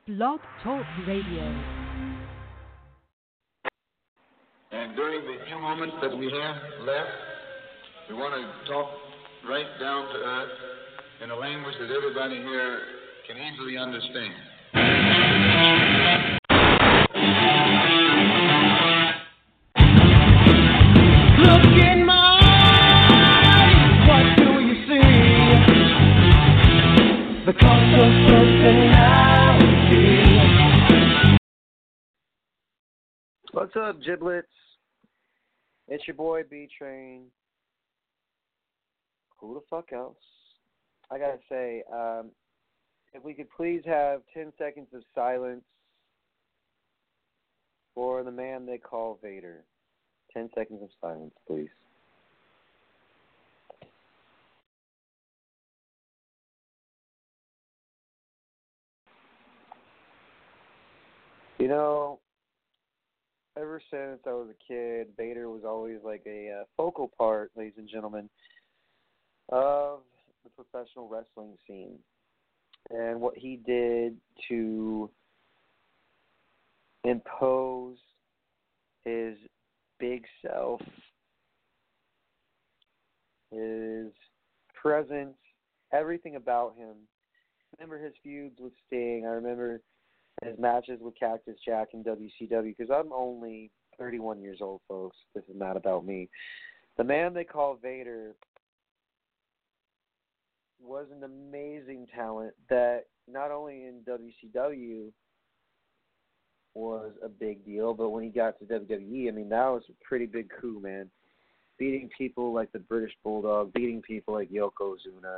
Blog Talk Radio. And during the few moments that we have left, we want to talk right down to earth in a language that everybody here can easily understand. Look in my eyes, what do you see? The cost of personality. What's up, Giblets? It's your boy B-Train. Who the fuck else? I gotta say, if we could please have 10 seconds of silence for the man they call Vader. 10 seconds of silence, please. You know, ever since I was a kid, Vader was always like a focal part, ladies and gentlemen, of the professional wrestling scene. And what he did to impose his big self, his presence, everything about him. I remember his feuds with Sting. I remember his matches with Cactus Jack in WCW, because I'm only 31 years old, folks. This is not about me. The man they call Vader was an amazing talent that not only in WCW was a big deal, but when he got to WWE, I mean, that was a pretty big coup, man. Beating people like the British Bulldog, beating people like Yokozuna.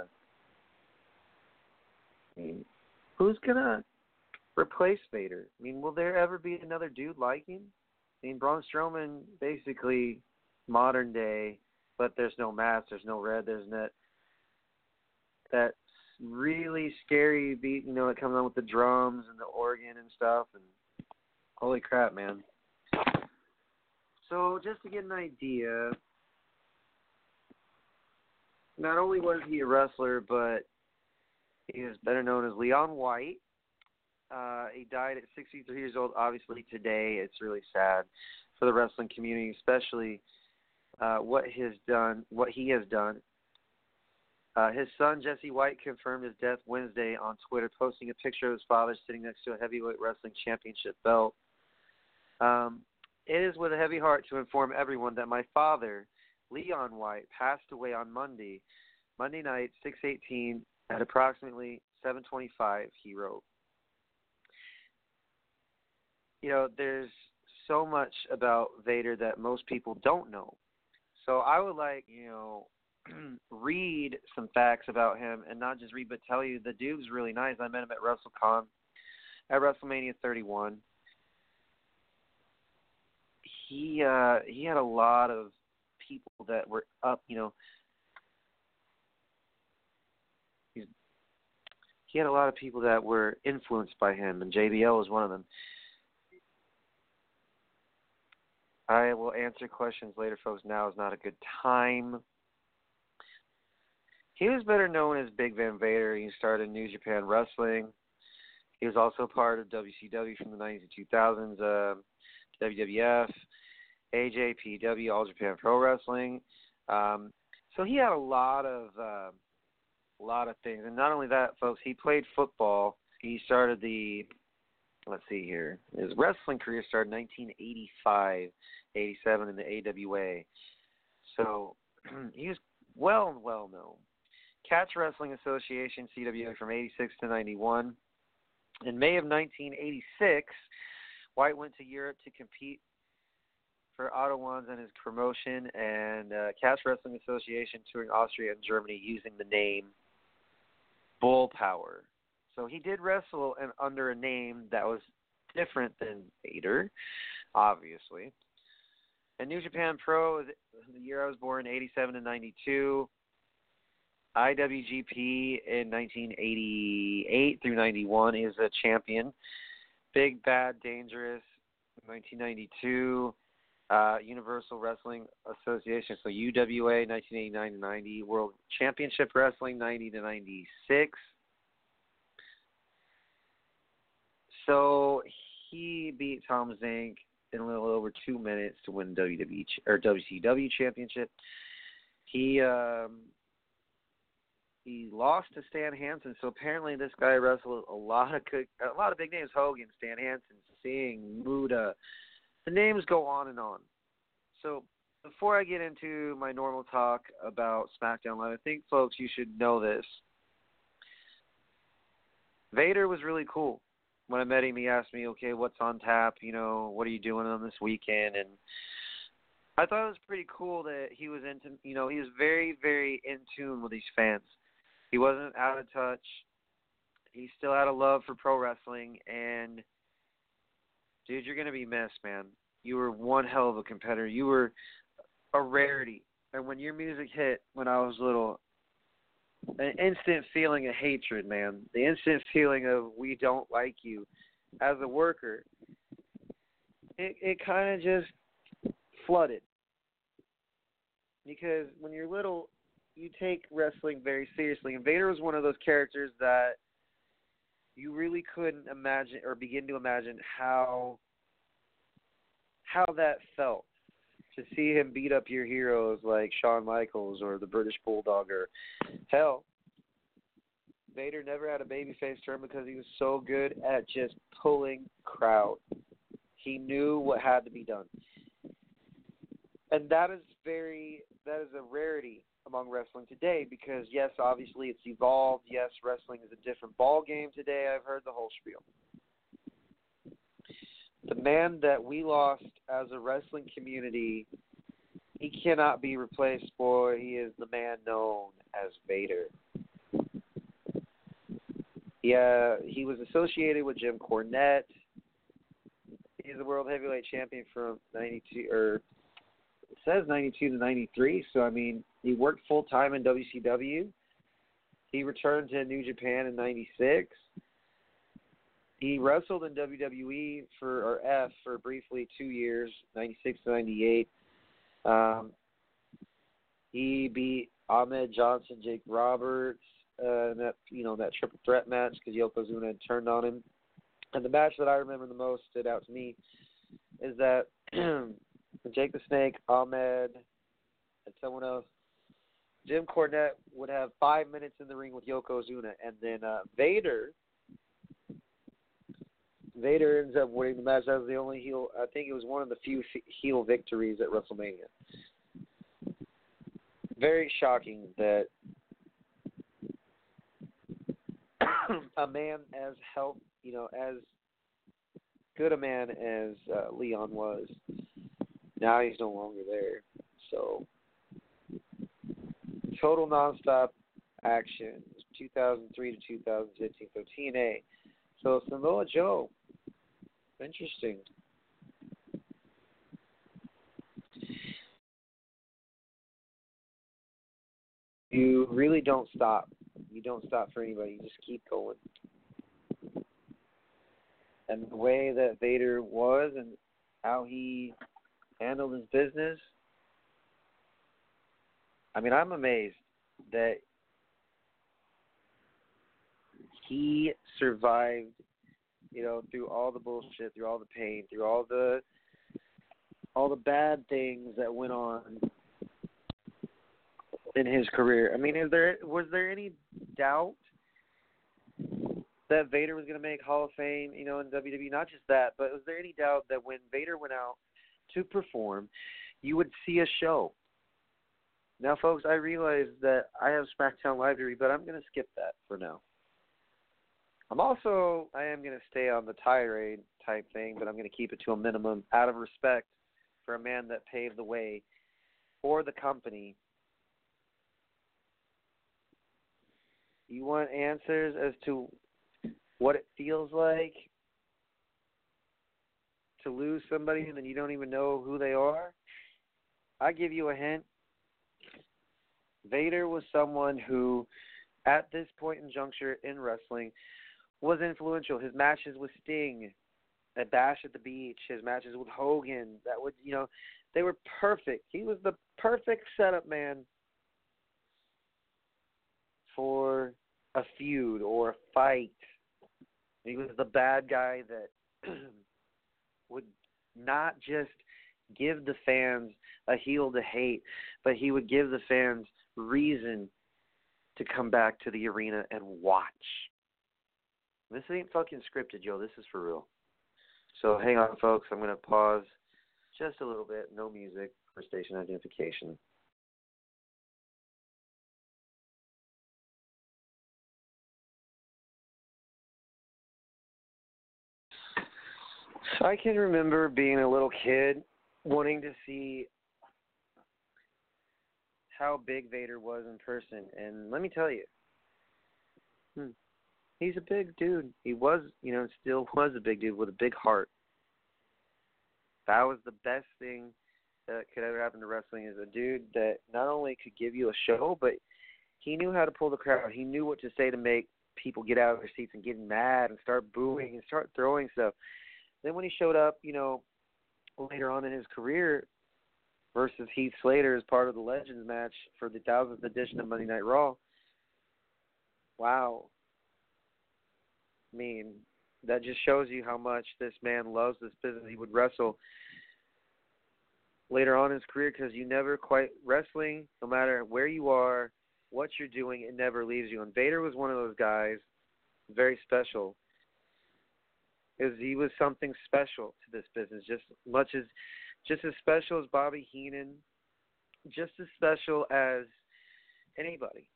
I mean, who's going to replace Vader? I mean, will there ever be another dude like him? I mean, Braun Strowman, basically modern day, but there's no mask, there's no red, there's that really scary beat, you know, that comes on with the drums and the organ and stuff, and holy crap, man. So just to get an idea, not only was he a wrestler, but he is better known as Leon White. He died at 63 years old. Obviously, today it's really sad for the wrestling community, especially what he has done. His son, Jesse White, confirmed his death Wednesday on Twitter, posting a picture of his father sitting next to a heavyweight wrestling championship belt. It is with a heavy heart to inform everyone that my father, Leon White, passed away on Monday night, 6/18, at approximately 7:25, he wrote. You know, there's so much about Vader that most people don't know. So I would like, read some facts about him, and not just read, but tell you the dude's really nice. I met him at WrestleCon, at WrestleMania 31. He had a lot of people that were up, he had a lot of people that were influenced by him, and JBL was one of them. I will answer questions later, folks. Now is not a good time. He was better known as Big Van Vader. He started New Japan Wrestling. He was also part of WCW from the 90s and 2000s, WWF, AJPW, All Japan Pro Wrestling. So he had a lot of things. And not only that, folks, he played football. He started his wrestling career started in 1985, 87 in the AWA. So he was well known. Catch Wrestling Association, CWA, from 86 to 91. In May of 1986, White went to Europe to compete for Otto Wanz and his promotion, and Catch Wrestling Association touring Austria and Germany using the name Bull Power. So he did wrestle under a name that was different than Vader, obviously. And New Japan Pro, the year I was born, 87 to 92. IWGP in 1988 through 91 is a champion. Big Bad Dangerous, 1992. Universal Wrestling Association, so UWA, 1989 to 90. World Championship Wrestling, 90 to 96. So he beat Tom Zink in a little over 2 minutes to win WWE or WCW championship. He lost to Stan Hansen, so apparently this guy wrestled a lot of big names: Hogan, Stan Hansen, Sting, Muda. The names go on and on. So before I get into my normal talk about SmackDown Live, I think, folks, you should know this. Vader was really cool. When I met him, he asked me, okay, what's on tap? You know, what are you doing on this weekend? And I thought it was pretty cool that he was he was very, very in tune with these fans. He wasn't out of touch. He still had a love for pro wrestling. And, dude, you're going to be missed, man. You were one hell of a competitor. You were a rarity. And when your music hit when I was little, an instant feeling of hatred, man. The instant feeling of we don't like you as a worker. It kind of just flooded. Because when you're little, you take wrestling very seriously. And Vader was one of those characters that you really couldn't imagine or begin to imagine how that felt. To see him beat up your heroes like Shawn Michaels or the British Bulldog, or hell, Vader never had a babyface turn because he was so good at just pulling crowd. He knew what had to be done. And that is a rarity among wrestling today because, yes, obviously it's evolved. Yes, wrestling is a different ball game today. I've heard the whole spiel. The man that we lost as a wrestling community, he cannot be replaced, boy. He is the man known as Vader. Yeah, he was associated with Jim Cornette. He's the World Heavyweight Champion from 92, or it says 92 to 93. So, I mean, he worked full-time in WCW. He returned to New Japan in 96. He wrestled in WWE for briefly 2 years, 96 to 98. He beat Ahmed Johnson, Jake Roberts, in that triple threat match because Yokozuna had turned on him. And the match that I remember the most stood out to me is that Jake the Snake, Ahmed, and someone else, Jim Cornette would have 5 minutes in the ring with Yokozuna, and then Vader ends up winning the match. That was the only heel. I think it was one of the few heel victories at WrestleMania. Very shocking that a man as as good a man as Leon was, now he's no longer there. So, total nonstop action, 2003 to 2015. So TNA. So Samoa Joe. Interesting. You really don't stop. You don't stop for anybody. You just keep going. And the way that Vader was and how he handled his business, I mean, I'm amazed that he survived, through all the bullshit, through all the pain, through all the bad things that went on in his career. I mean, was there any doubt that Vader was going to make Hall of Fame, in WWE? Not just that, but was there any doubt that when Vader went out to perform, you would see a show? Now, folks, I realize that I have SmackDown Live to read, but I'm going to skip that for now. I am going to stay on the tirade type thing, but I'm going to keep it to a minimum out of respect for a man that paved the way for the company. You want answers as to what it feels like to lose somebody and then you don't even know who they are? I give you a hint. Vader was someone who, at this point in juncture in wrestling, was influential. His matches with Sting at Bash at the Beach, his matches with Hogan, they were perfect. He was the perfect setup man for a feud or a fight. He was the bad guy that would not just give the fans a heel to hate, but he would give the fans reason to come back to the arena and watch. This ain't fucking scripted, yo. This is for real. So hang on, folks. I'm going to pause just a little bit. No music for station identification. So I can remember being a little kid wanting to see how big Vader was in person. And let me tell you, he's a big dude. He was, still was a big dude with a big heart. That was the best thing that could ever happen to wrestling, is a dude that not only could give you a show, but he knew how to pull the crowd. He knew what to say to make people get out of their seats and get mad and start booing and start throwing stuff. Then when he showed up, later on in his career versus Heath Slater as part of the Legends match for the 1000th edition of Monday Night Raw, wow. I mean, that just shows you how much this man loves this business. He would wrestle later on in his career because you never quite, wrestling, no matter where you are, what you're doing, it never leaves you. And Vader was one of those guys, very special, because he was something special to this business, just as special as Bobby Heenan, just as special as anybody.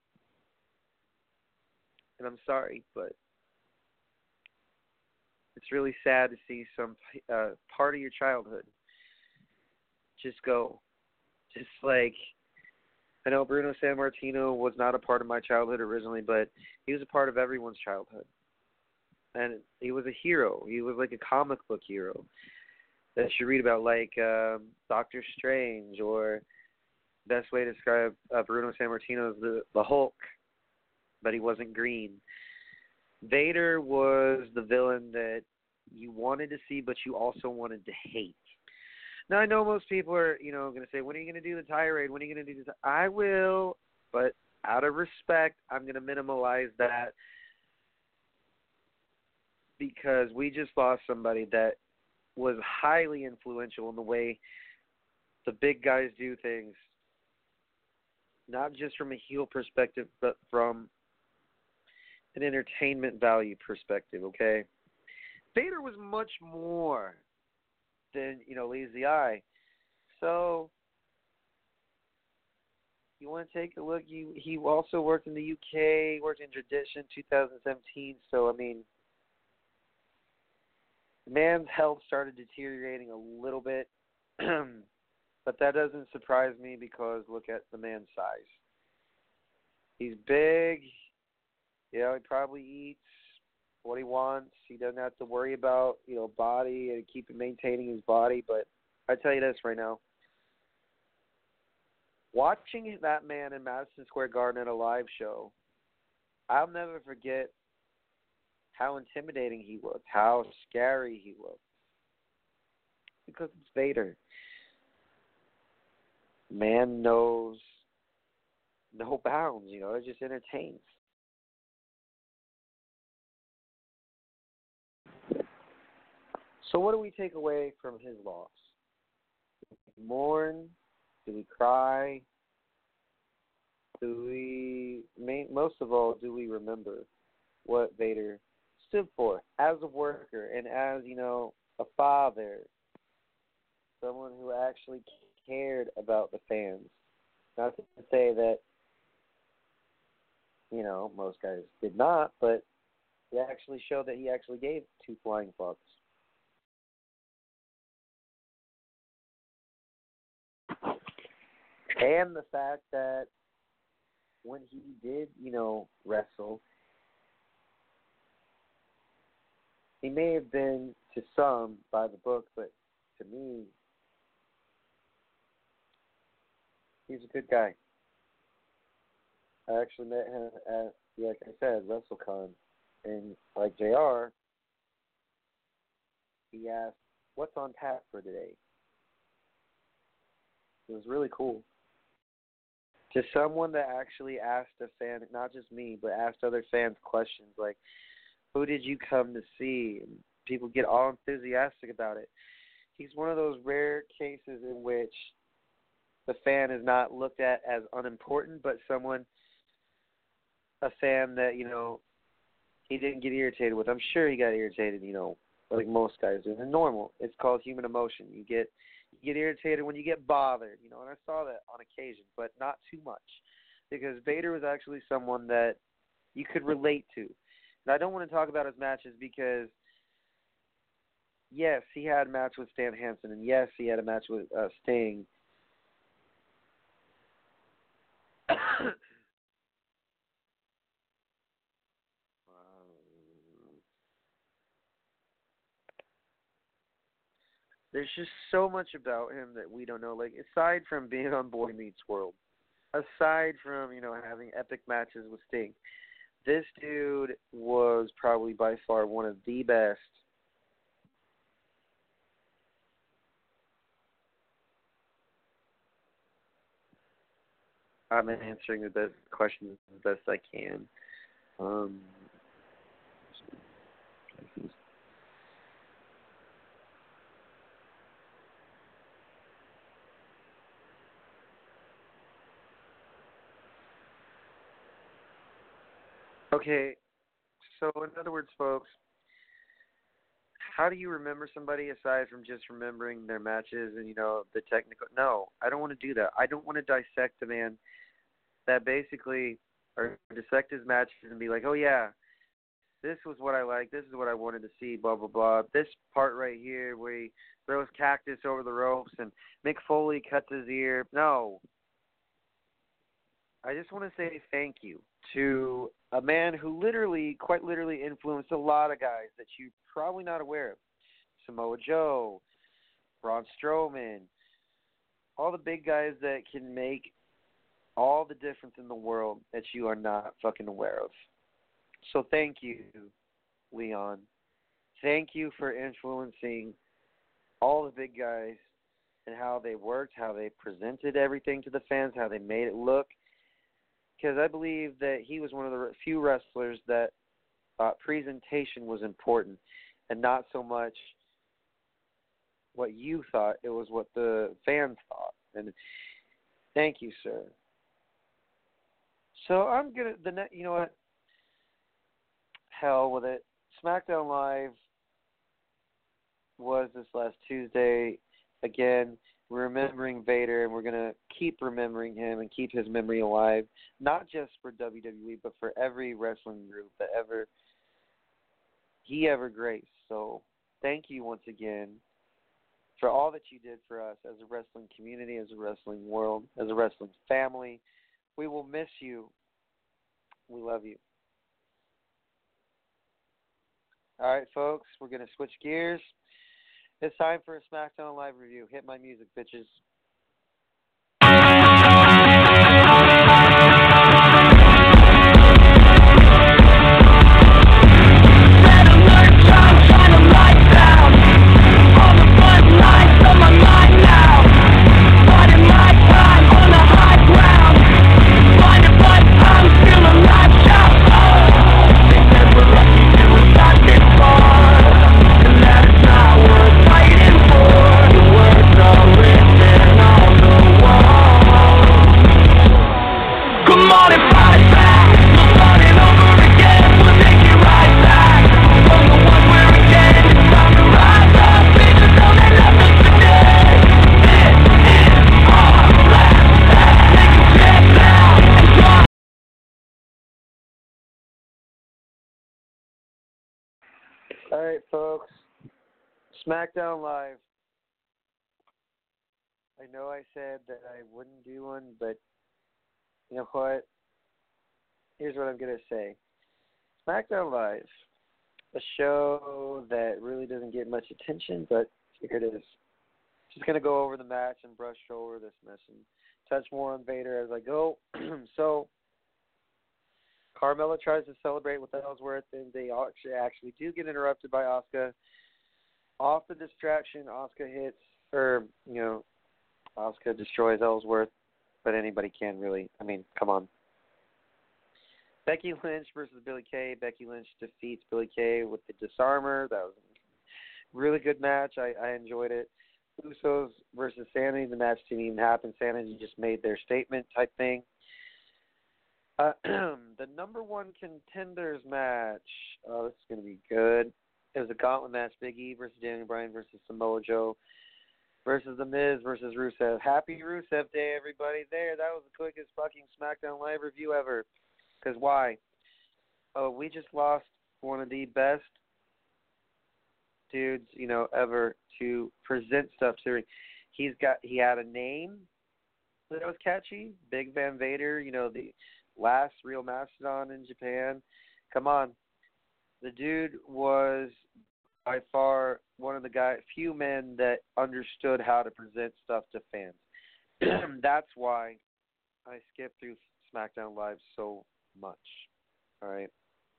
And I'm sorry, but it's really sad to see some part of your childhood just go. Just like, I know Bruno Sammartino was not a part of my childhood originally, but he was a part of everyone's childhood. And he was a hero. He was like a comic book hero that you read about, like Doctor Strange, or best way to describe Bruno Sammartino is the Hulk, but he wasn't green. Vader was the villain that you wanted to see, but you also wanted to hate. Now, I know most people are, going to say, when are you going to do the tirade? When are you going to do this? I will, but out of respect, I'm going to minimalize that, because we just lost somebody that was highly influential in the way the big guys do things, not just from a heel perspective, but from an entertainment value perspective, okay? Vader was much more than, leads the eye. So you want to take a look. He also worked in the UK, worked in Tradition 2017. So, I mean, the man's health started deteriorating a little bit. But that doesn't surprise me, because look at the man's size. He's big. He probably eats what he wants. He doesn't have to worry about, body and maintaining his body. But I tell you this right now. Watching that man in Madison Square Garden at a live show, I'll never forget how intimidating he looked, how scary he looked. Because it's Vader. Man knows no bounds, it just entertains. So what do we take away from his loss? Do we mourn? Do we cry? Most of all, do we remember what Vader stood for as a worker and as, a father, someone who actually cared about the fans? Not to say that, most guys did not, but he actually showed that he actually gave two flying fucks. And the fact that when he did, wrestle, he may have been, to some, by the book, but to me, he's a good guy. I actually met him at, like I said, WrestleCon. And like JR, he asked, what's on tap for today? It was really cool. To someone that actually asked a fan, not just me, but asked other fans questions like, Who did you come to see? And people get all enthusiastic about it. He's one of those rare cases in which the fan is not looked at as unimportant, but a fan that, he didn't get irritated with. I'm sure he got irritated, like most guys do. It's normal. It's called human emotion. You get irritated when you get bothered, and I saw that on occasion, but not too much, because Vader was actually someone that you could relate to. And I don't want to talk about his matches because, yes, he had a match with Stan Hansen, and yes, he had a match with Sting. There's just so much about him that we don't know. Like, aside from being on Boy Meets World, aside from, having epic matches with Sting, this dude was probably by far one of the best. I'm answering the best questions as best I can. Okay, so in other words, folks, how do you remember somebody aside from just remembering their matches and, the technical? No, I don't want to do that. I don't want to dissect a man that basically, or dissect his matches and be like, oh, yeah, this was what I liked, this is what I wanted to see, blah, blah, blah. This part right here where he throws Cactus over the ropes and Mick Foley cuts his ear. No. I just want to say thank you to a man who quite literally influenced a lot of guys that you're probably not aware of. Samoa Joe, Braun Strowman, all the big guys that can make all the difference in the world that you are not fucking aware of. So thank you, Leon. Thank you for influencing all the big guys and how they worked, how they presented everything to the fans, how they made it look. Because I believe that he was one of the few wrestlers that presentation was important and not so much what you thought. It was what the fans thought. And thank you, sir. So I'm going to, you know what? Hell with it. SmackDown Live was this last Tuesday. Again, we're remembering Vader, and we're going to keep remembering him and keep his memory alive, not just for WWE, but for every wrestling group that he ever graced. So thank you once again for all that you did for us as a wrestling community, as a wrestling world, as a wrestling family. We will miss you. We love you. All right, folks, we're going to switch gears. It's time for a SmackDown Live review. Hit my music, bitches. All right, folks. SmackDown Live. I know I said that I wouldn't do one, but you know what? Here's what I'm going to say. SmackDown Live, a show that really doesn't get much attention, but here it is. Just going to go over the match and brush over this mess and touch more on Vader as I go. So, Carmella tries to celebrate with Ellsworth, and they actually do get interrupted by Asuka. Off the distraction, Asuka Asuka destroys Ellsworth, but anybody can really. I mean, come on. Becky Lynch versus Billie Kay. Becky Lynch defeats Billie Kay with the disarmer. That was a really good match. I enjoyed it. Usos versus Sanity. The match didn't even happen. Sanity just made their statement type thing. The number one contenders match. Oh, this is going to be good. It was a gauntlet match. Big E versus Daniel Bryan versus Samoa Joe versus The Miz versus Rusev. Happy Rusev Day, everybody. There, that was the quickest fucking SmackDown Live review ever. Because why? Oh, we just lost one of the best dudes, ever to present stuff to. He had a name that was catchy. Big Van Vader, the last real mastodon in Japan. Come on. The dude was by far one of the few men that understood how to present stuff to fans. That's why I skipped through SmackDown Live so much. All right.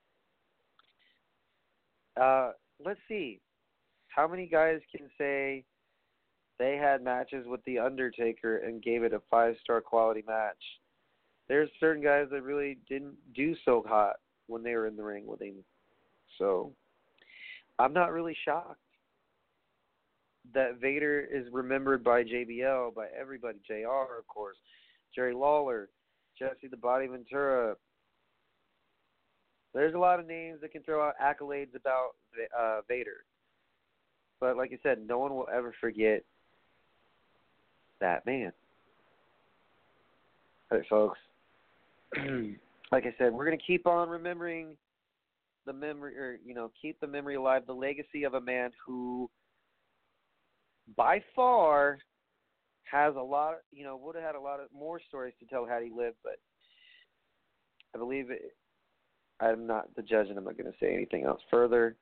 Let's see. How many guys can say they had matches with The Undertaker and gave it a 5-star quality match? There's certain guys that really didn't do so hot when they were in the ring with him. So I'm not really shocked that Vader is remembered by JBL, by everybody. JR, of course, Jerry Lawler, Jesse the Body Ventura. There's a lot of names that can throw out accolades about Vader. But like I said, no one will ever forget that man. All right, folks. Like I said, we're going to keep on remembering the memory, or, keep the memory alive, the legacy of a man who, by far, has a lot, would have had a lot of more stories to tell had he lived, but I believe I'm not the judge and I'm not going to say anything else further.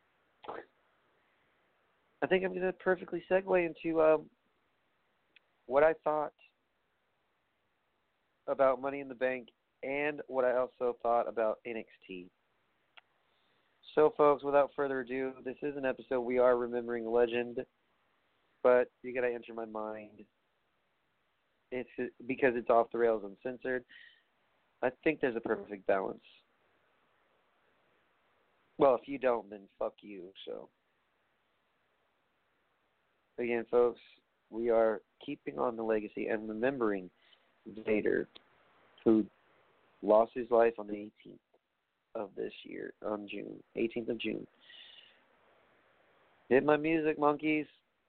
I think I'm going to perfectly segue into what I thought about Money in the Bank and what I also thought about NXT. So, folks, without further ado, this is an episode we are remembering a legend, but you got to enter my mind. It's because it's off the rails, uncensored. I think there's a perfect balance. Well, if you don't, then fuck you. So, again, folks, we are keeping on the legacy and remembering Vader, who lost his life on the 18th of this year, on June, 18th of June. Hit my music, monkeys.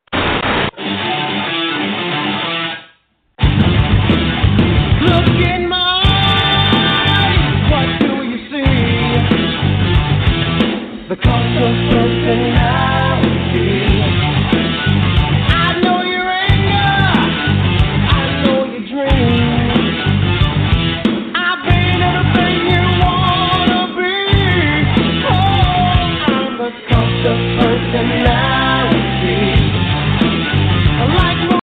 Look in my eyes, what do you see? The cost of personality. I know your anger, I know your dreams. I've been everything you wanna be. Oh, I'm the cost of personality. Like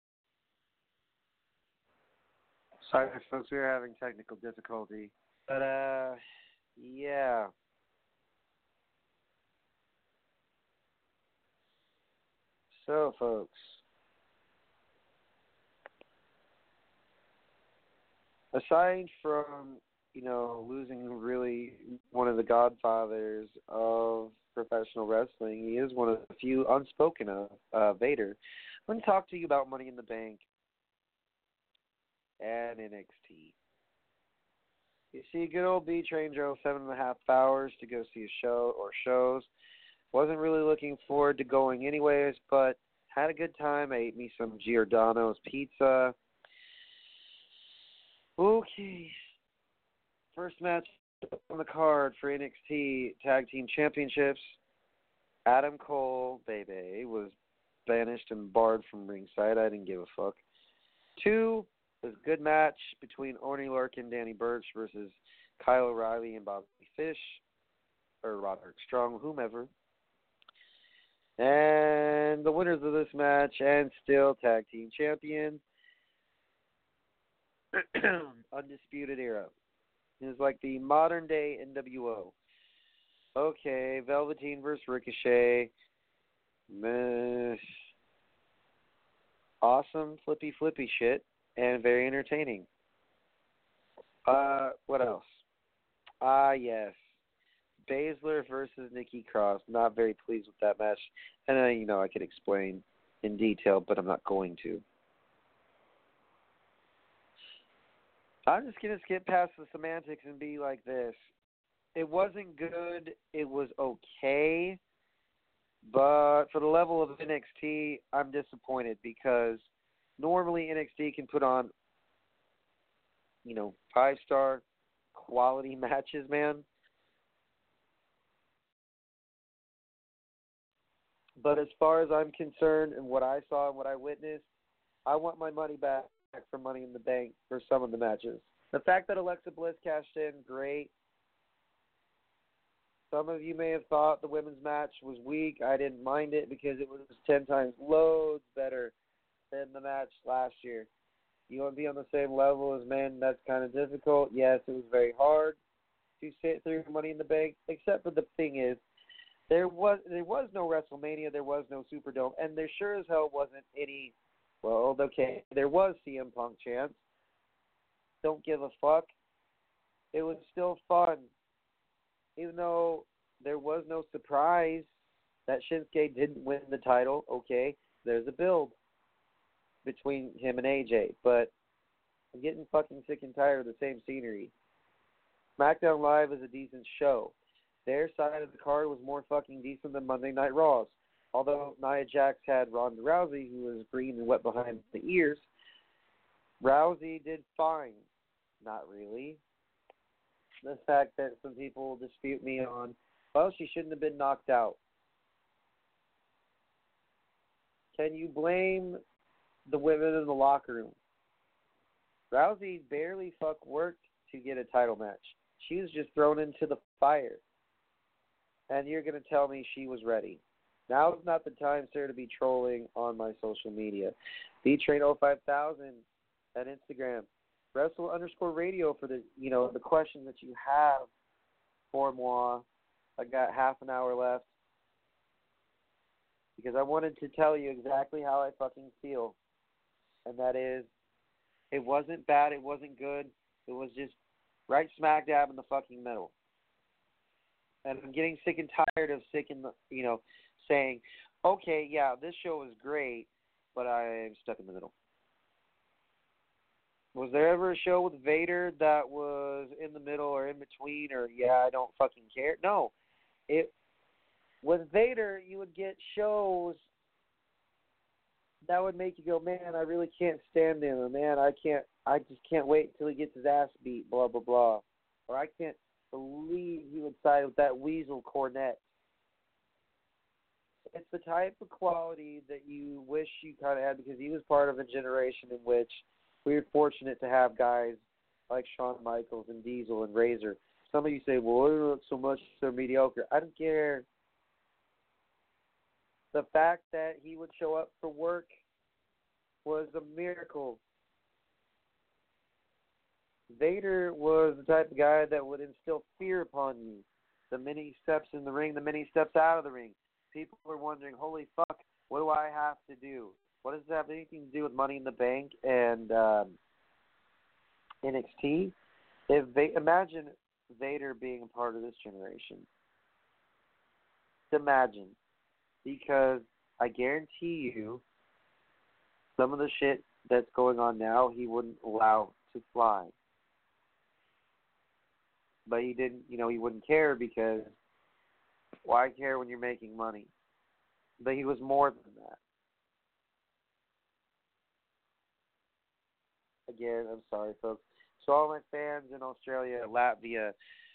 Sorry, folks, we are having technical difficulty. But, yeah. So, folks, aside from, losing really one of the godfathers of professional wrestling, he is one of the few unspoken of, Vader. I'm going to talk to you about Money in the Bank and NXT. You see, good old B-Train drove 7.5 hours to go see a show or shows. Wasn't really looking forward to going anyways, but had a good time. I ate me some Giordano's pizza. Okay. First match on the card for NXT Tag Team Championships. Adam Cole, baby, was banished and barred from ringside. I didn't give a fuck. 2 was a good match between Orny Larkin, Danny Burch versus Kyle O'Reilly and Bobby Fish, or Roderick Strong, whomever. And the winners of this match and still tag team champions, Undisputed Era. It was like the modern day NWO. Okay, Velveteen versus Ricochet. Meh. Awesome flippy shit and very entertaining. What else? Ah, yes. Baszler versus Nikki Cross. Not very pleased with that match. And I could explain in detail, but I'm not going to. I'm just going to skip past the semantics and be like this. It wasn't good. It was okay. But for the level of NXT, I'm disappointed because normally NXT can put on, 5-star quality matches, man. But as far as I'm concerned and what I saw and what I witnessed, I want my money back for Money in the Bank for some of the matches. The fact that Alexa Bliss cashed in, great. Some of you may have thought the women's match was weak. I didn't mind it because it was 10 times loads better than the match last year. You want to be on the same level as men, that's kind of difficult. Yes, it was very hard to sit through Money in the Bank, except for the thing is, there was no WrestleMania, there was no Superdome, and there sure as hell wasn't any, well, okay, there was CM Punk chance. Don't give a fuck. It was still fun. Even though there was no surprise that Shinsuke didn't win the title, okay, there's a build between him and AJ, but I'm getting fucking sick and tired of the same scenery. SmackDown Live is a decent show. Their side of the card was more fucking decent than Monday Night Raw's. Although Nia Jax had Ronda Rousey, who was green and wet behind the ears, Rousey did fine. Not really. The fact that some people dispute me on, well, she shouldn't have been knocked out. Can you blame the women in the locker room? Rousey barely worked to get a title match. She was just thrown into the fire. And you're going to tell me she was ready. Now is not the time, sir, to be trolling on my social media. BTrain05000 at Instagram. Wrestle_radio for the the question that you have for moi. I got half an hour left because I wanted to tell you exactly how I fucking feel, and that is, it wasn't bad, it wasn't good, it was just right smack dab in the fucking middle. And I'm getting sick and tired of saying, okay, yeah, this show was great, but I'm stuck in the middle. Was there ever a show with Vader that was in the middle or in between or, I don't fucking care? No. With Vader, you would get shows that would make you go, man, I really can't stand him. Or, man, I just can't wait until he gets his ass beat, blah, blah, blah. Or I can't believe he would side with that weasel Cornette. It's the type of quality that you wish you kind of had because he was part of a generation in which we were fortunate to have guys like Shawn Michaels and Diesel and Razor. Some of you say, well, they look so much, they're mediocre. I don't care. The fact that he would show up for work was a miracle. Vader was the type of guy that would instill fear upon you. The minute he steps in the ring, the minute he steps out of the ring, people were wondering, holy fuck, what do I have to do? What does it have anything to do with Money in the Bank and NXT? Imagine Vader being a part of this generation. Imagine. Because I guarantee you, some of the shit that's going on now, he wouldn't allow to fly. But he didn't, he wouldn't care because why care when you're making money? But he was more than that. Again, I'm sorry, folks. So all my fans in Australia, Latvia,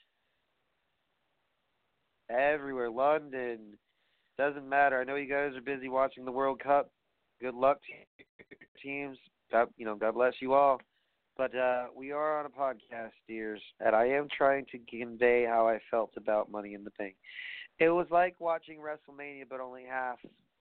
everywhere, London, doesn't matter. I know you guys are busy watching the World Cup. Good luck to your teams. God bless you all. But we are on a podcast, dears, and I am trying to convey how I felt about Money in the Bank. It was like watching WrestleMania, but only half.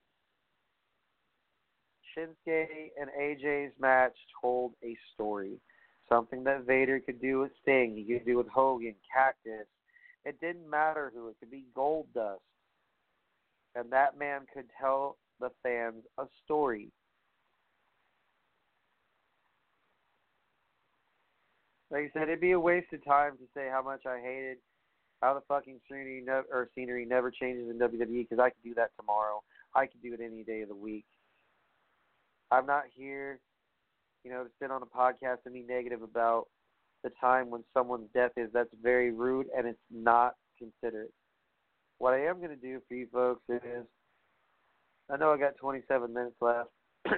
Shinsuke and AJ's match told a story. Something that Vader could do with Sting. He could do with Hogan, Cactus. It didn't matter who. It could be Goldust. And that man could tell the fans a story. Like I said, it'd be a waste of time to say how much I hated how the fucking scenery never changes in WWE, because I could do that tomorrow. I could do it any day of the week. I'm not here, to sit on a podcast and be negative about the time when someone's death is. That's very rude, and it's not considerate. What I am going to do for you folks is, I know I got 27 minutes left.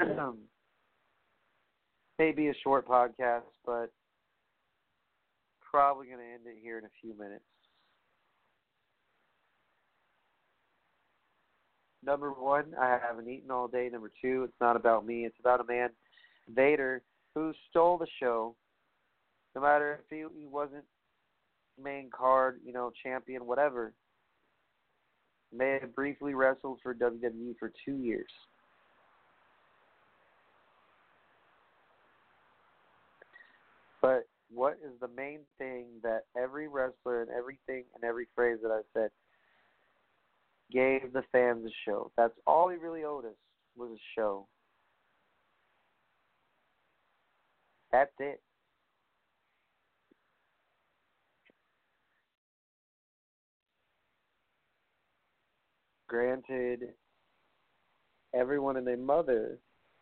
Maybe a short podcast, but probably going to end it here in a few minutes. Number one, I haven't eaten all day. Number two, it's not about me. It's about a man, Vader, who stole the show. No matter if he wasn't main card, champion, whatever. May have briefly wrestled for WWE for 2 years. But what is the main thing that every wrestler and everything and every phrase that I've said gave the fans a show? That's all he really owed us, was a show. That's it. Granted, everyone and their mother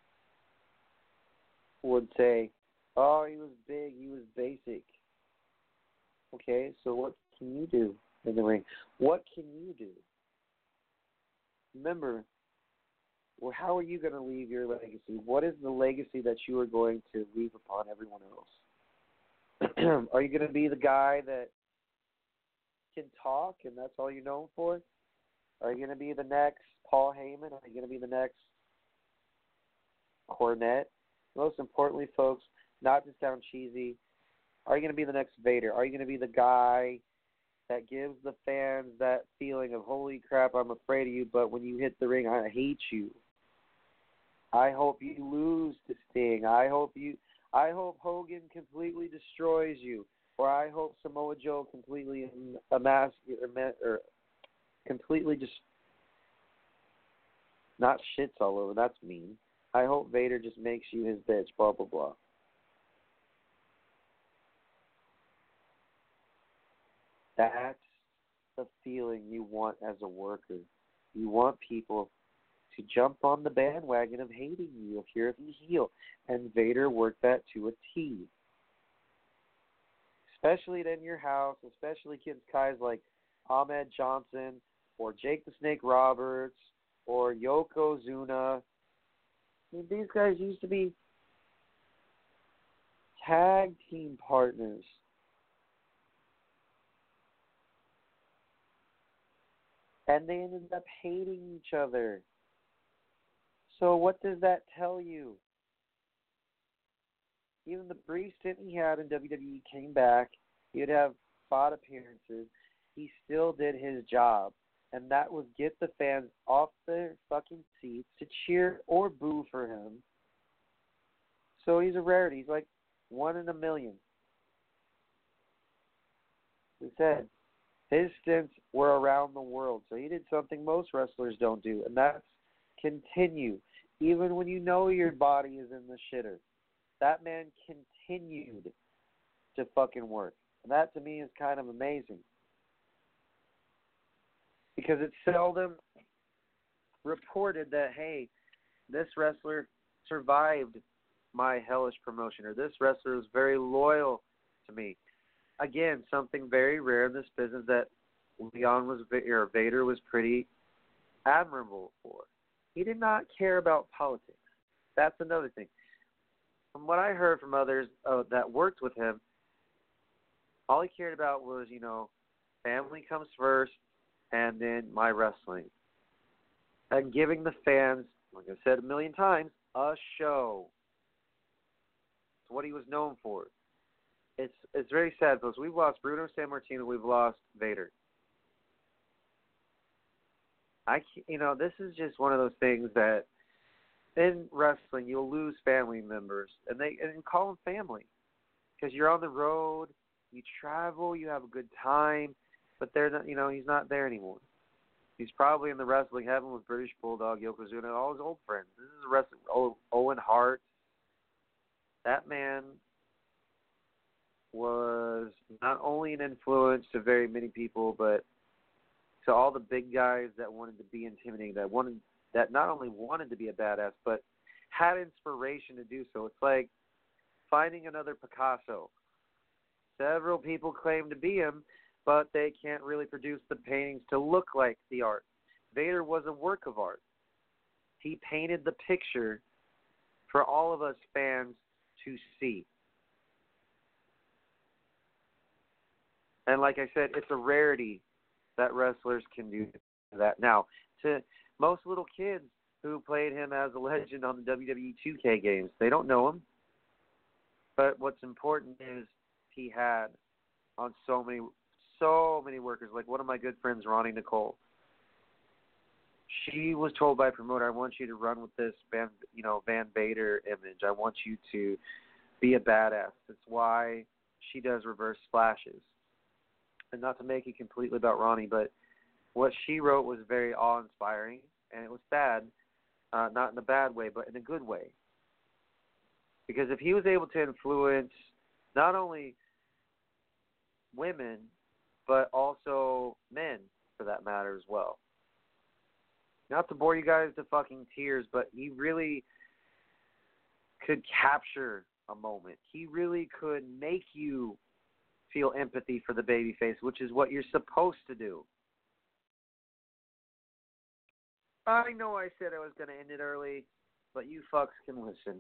would say, oh, he was big, he was basic. Okay, so what can you do in the ring? What can you do? Remember, how are you going to leave your legacy? What is the legacy that you are going to leave upon everyone else? Are you going to be the guy that can talk and that's all you're known for? Are you going to be the next Paul Heyman? Are you going to be the next Cornette? Most importantly, folks, not to sound cheesy, are you going to be the next Vader? Are you going to be the guy that gives the fans that feeling of, holy crap, I'm afraid of you, but when you hit the ring, I hate you? I hope you lose to Sting. I hope Hogan completely destroys you. Or I hope Samoa Joe completely completely just not shits all over. That's mean. I hope Vader just makes you his bitch, blah, blah, blah. That's the feeling you want as a worker. You want people to jump on the bandwagon of hating you if you're the heel. And Vader worked that to a T. Especially in your house, especially against guys like Ahmed Johnson or Jake the Snake Roberts or Yokozuna. I mean, these guys used to be tag team partners. And they ended up hating each other. So what does that tell you? Even the brief stint he had in WWE came back. He'd have spot appearances. He still did his job. And that was get the fans off their fucking seats to cheer or boo for him. So he's a rarity. He's like 1 in a million. He said his stints were around the world. So he did something most wrestlers don't do. And that's continue. Even when you know your body is in the shitter. That man continued to fucking work. And that to me is kind of amazing. Because it's seldom reported that, hey, this wrestler survived my hellish promotion, or this wrestler was very loyal to me. Again, something very rare in this business that Vader was pretty admirable for. He did not care about politics. That's another thing. From what I heard from others that worked with him, all he cared about was, family comes first, and then my wrestling. And giving the fans, like I said a million times, a show. It's what he was known for. It's very sad, folks. We've lost Bruno Sammartino. We've lost Vader. This is just one of those things that in wrestling you'll lose family members, and call them family, because you're on the road, you travel, you have a good time, but they're not. He's not there anymore. He's probably in the wrestling heaven with British Bulldog, Yokozuna, all his old friends. This is a wrestling. Owen Hart. That man was not only an influence to very many people, but to all the big guys that wanted to be intimidating, that not only wanted to be a badass, but had inspiration to do so. It's like finding another Picasso. Several people claim to be him, but they can't really produce the paintings to look like the art. Vader was a work of art. He painted the picture for all of us fans to see. And like I said, it's a rarity that wrestlers can do that. Now, to most little kids who played him as a legend on the WWE 2K games, they don't know him. But what's important is he had on so many workers. Like one of my good friends, Ronnie Nicole. She was told by a promoter, I want you to run with this Van Vader image. I want you to be a badass. That's why she does reverse splashes. And not to make it completely about Ronnie, but what she wrote was very awe-inspiring, and it was sad, not in a bad way, but in a good way. Because if he was able to influence not only women, but also men, for that matter, as well. Not to bore you guys to fucking tears, but he really could capture a moment. He really could make you feel empathy for the babyface, which is what you're supposed to do. I know I said I was going to end it early, but you fucks can listen.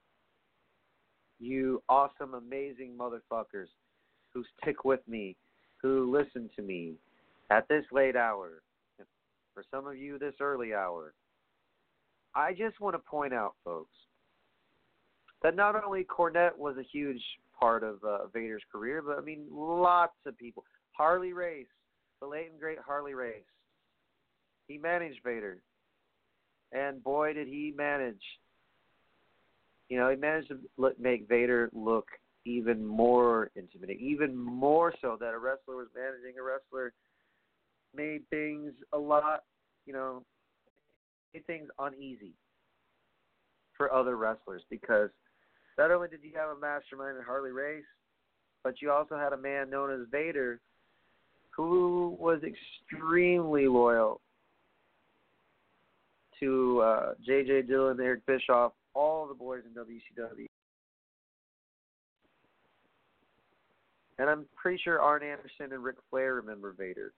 You awesome, amazing motherfuckers who stick with me, who listen to me at this late hour. For some of you, this early hour. I just want to point out, folks, that not only Cornette was a huge part of Vader's career, but, I mean, lots of people. Harley Race, the late and great Harley Race. He managed Vader. And boy, did he manage. You know, he managed to make Vader look even more intimidating, even more so that a wrestler was managing a wrestler. Made things a lot, made things uneasy for other wrestlers, because not only did you have a mastermind in Harley Race, but you also had a man known as Vader who was extremely loyal to J.J. Dillon, Eric Bischoff, all the boys in WCW. And I'm pretty sure Arn Anderson and Ric Flair remember Vader.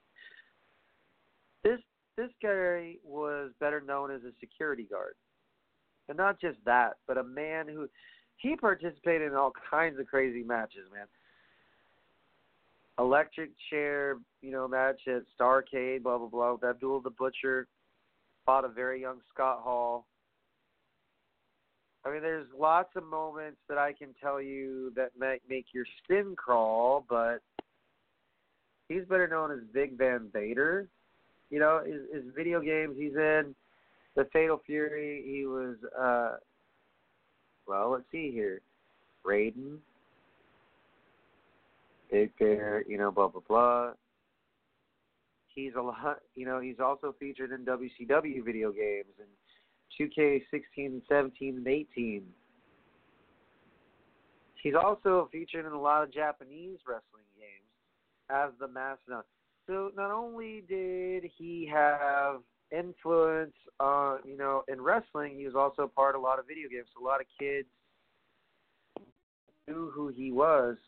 This guy was better known as a security guard. And not just that, but a man who, he participated in all kinds of crazy matches, man. Electric chair, match at Starrcade, blah, blah, blah. With Abdul the Butcher, fought a very young Scott Hall. I mean, there's lots of moments that I can tell you that might make your skin crawl, but he's better known as Big Van Vader. His video games he's in, the Fatal Fury, he was, let's see here. Raiden, Big Bear, blah, blah, blah. He's a lot, he's also featured in WCW video games and 2K 16 and 17 and 18. He's also featured in a lot of Japanese wrestling games as the Mastodon. So not only did he have influence, in wrestling, he was also part of a lot of video games. So a lot of kids knew who he was.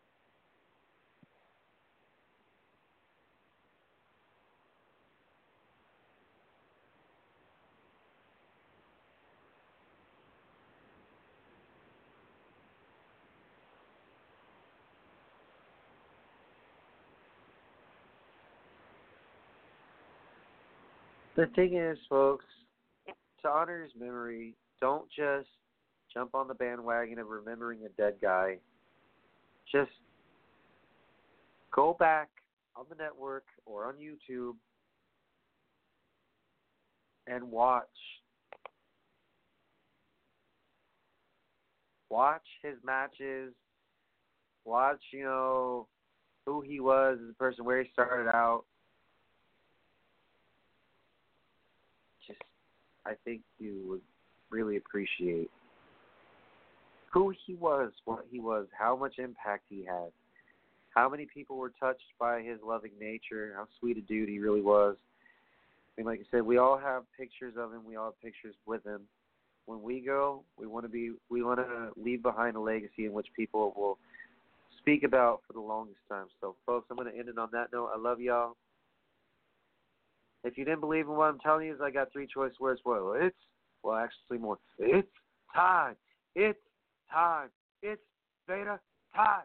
The thing is, folks, to honor his memory, don't just jump on the bandwagon of remembering a dead guy. Just go back on the network or on YouTube and watch. Watch his matches. Watch, who he was as a person, where he started out. I think you would really appreciate who he was, what he was, how much impact he had, how many people were touched by his loving nature, how sweet a dude he really was. I mean, like I said, we all have pictures of him. We all have pictures with him. When we go, we want to leave behind a legacy in which people will speak about for the longest time. So, folks, I'm going to end it on that note. I love y'all. If you didn't believe in what I'm telling you, I got 3 choice words for it. Actually more. It's time. It's time. It's Beta time.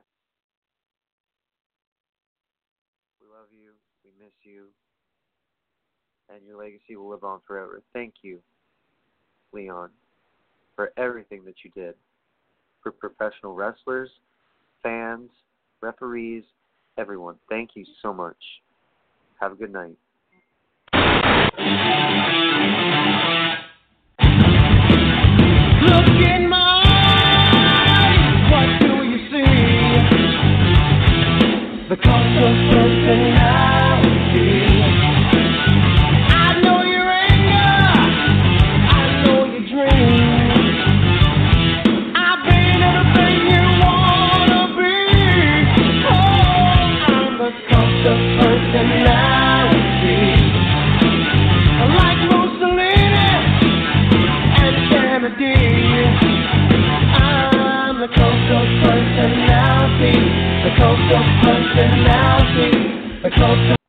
We love you. We miss you. And your legacy will live on forever. Thank you, Leon, for everything that you did for professional wrestlers, fans, referees, everyone. Thank you so much. Have a good night. Look in my eyes, what do you see? The cost of personality. I know your anger, I know your dreams. I've been everything you wanna be. Oh, I'm the cost of personality. Like Mussolini and Kennedy, I'm the coast of personality, the coast of personality, the coast of